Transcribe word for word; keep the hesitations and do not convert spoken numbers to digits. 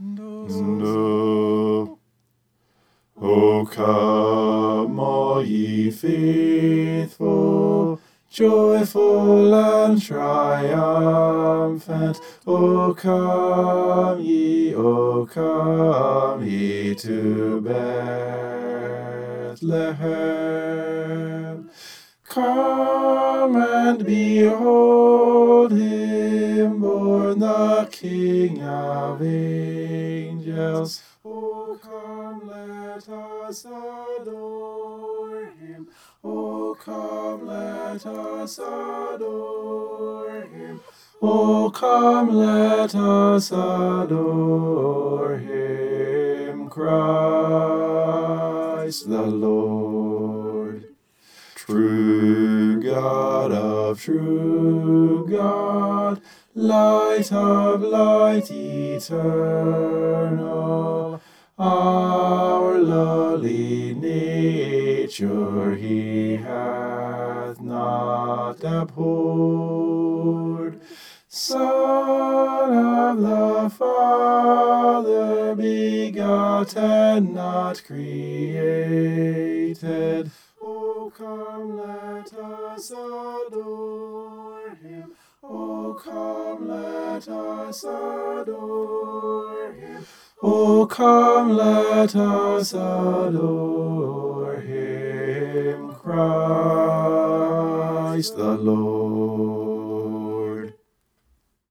Do. O come, all ye faithful, joyful and triumphant. O come ye, O come ye to Bethlehem. Come and behold him born, the King of angels. O come, let us adore him. O come, let us adore him. O come, let us adore him, Christ the Lord. True God of true God, light of light eternal, our lowly nature he hath not abhorred. Son of the Father, begotten, not created. O come, let us adore him. O come, let us adore him. O come, let us adore him, Christ the Lord.